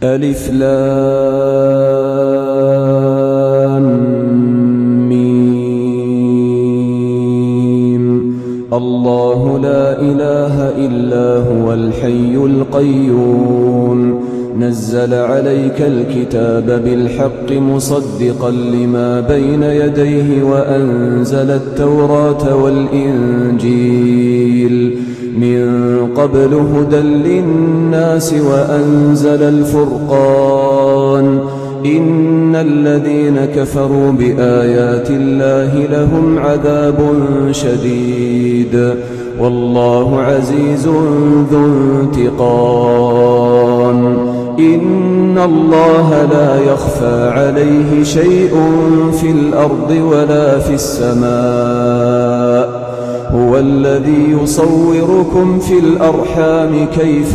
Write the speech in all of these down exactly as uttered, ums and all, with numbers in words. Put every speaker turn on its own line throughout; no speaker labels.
ألف لام ميم. الله لا إله إلا هو الحي القيوم نزل عليك الكتاب بالحق مصدقا لما بين يديه وأنزل التوراة والإنجيل من قبل هدى للناس وأنزل الفرقان إن الذين كفروا بآيات الله لهم عذاب شديد والله عزيز ذو انتقام إن الله لا يخفى عليه شيء في الأرض ولا في السماء هو الذي يصوركم في الأرحام كيف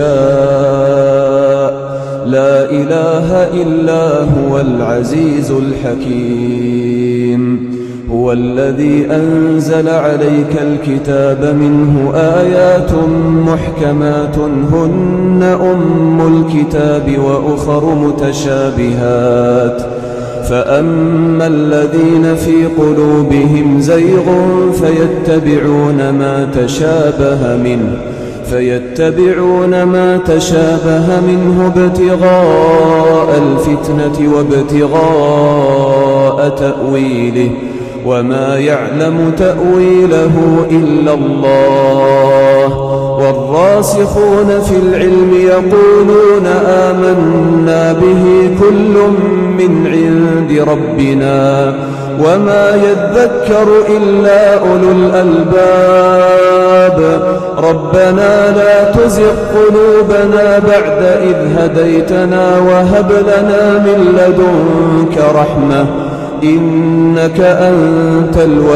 يشاء لا إله إلا هو العزيز الحكيم هو الذي أنزل عليك الكتاب منه آيات محكمات هن أم الكتاب وأخر متشابهات فأما الذين في قلوبهم زيغ فيتبعون ما تشابه منه فيتبعون ما تشابه منه ابتغاء الفتنة وابتغاء تأويله وما يعلم تأويله إلا الله والراسخون في العلم يقولون آمنا به كل من عند ربنا وما يذكر إلا أولو الألباب ربنا لا تزغ قلوبنا بعد إذ هديتنا وهب لنا من لدنك رحمة إنك أنت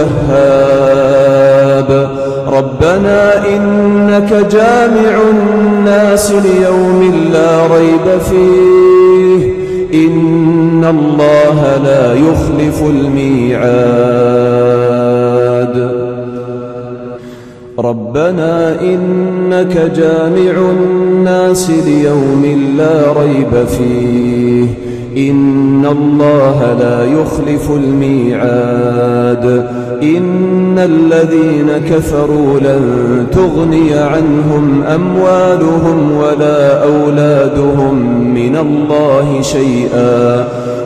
الوهاب ربنا إنك جامع الناس ليوم لا ريب فيه إن الله لا يخلف الميعاد ربنا إنك جامع الناس ليوم لا ريب فيه إن الله لا يخلف الميعاد إن الذين كفروا لن تغني عنهم أموالهم ولا أولادهم من الله شيئا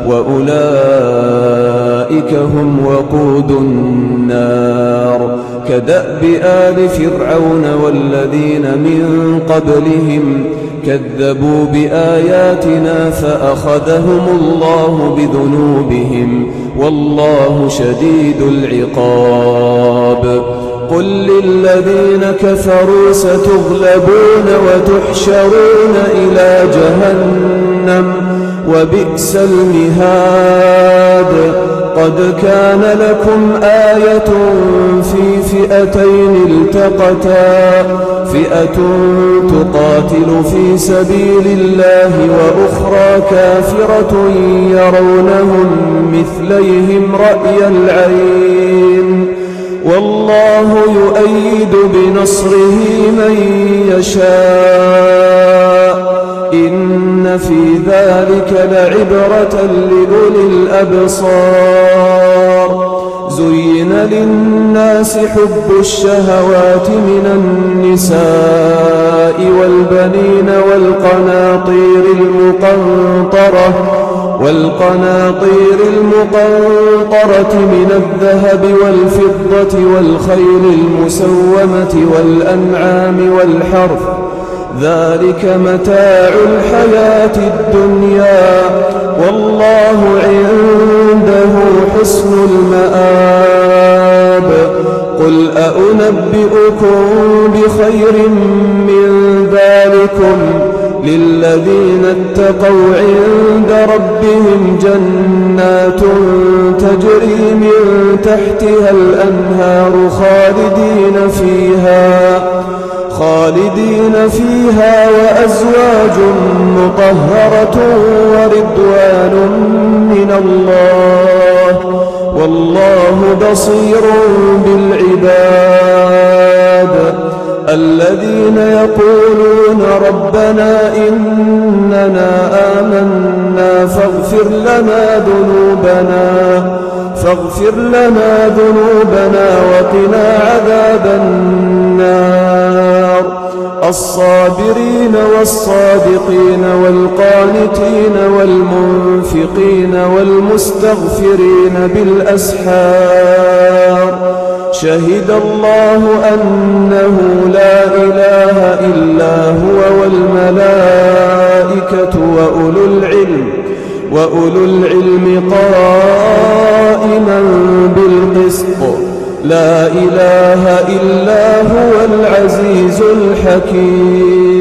وأولئك هم وقود النار كدأب آل فرعون والذين من قبلهم كذبوا بآياتنا فأخذهم الله بذنوبهم والله شديد العقاب قل للذين كفروا ستغلبون وتحشرون إلى جهنم وبئس المهاد قد كان لكم آية في فئتين التقتا فئة تقاتل في سبيل الله وأخرى كافرة يرونهم مثليهم رأي العين والله يؤيد بنصره من يشاء إن في ذلك لعبرة لأولي الأبصار زين للناس حب الشهوات من النساء والبنين والقناطير المقنطرة والقناطير المقنطرة من الذهب والفضة والخيل المسومة والأنعام والحرث ذلك متاع الحياة الدنيا والله عنده حسن المآب قل أأنبئكم بخير من ذلكم للذين اتقوا عند ربهم جنات تجري من تحتها الأنهار خالدين فيها خالدين فيها وأزواج مطهرة ورضوان من الله والله بصير بالعباد الذين يقولون ربنا إننا إننا آمنا فاغفر لنا ذنوبنا فاغفر لنا ذنوبنا وقنا عذاب النار الصابرين والصادقين والقانتين والمنفقين والمستغفرين بالأسحار شهد الله أنه لا إله إلا هو والملائكة وأولو العلم وأولو العلم قائما بالقسط لا إله إلا هو العزيز الحكيم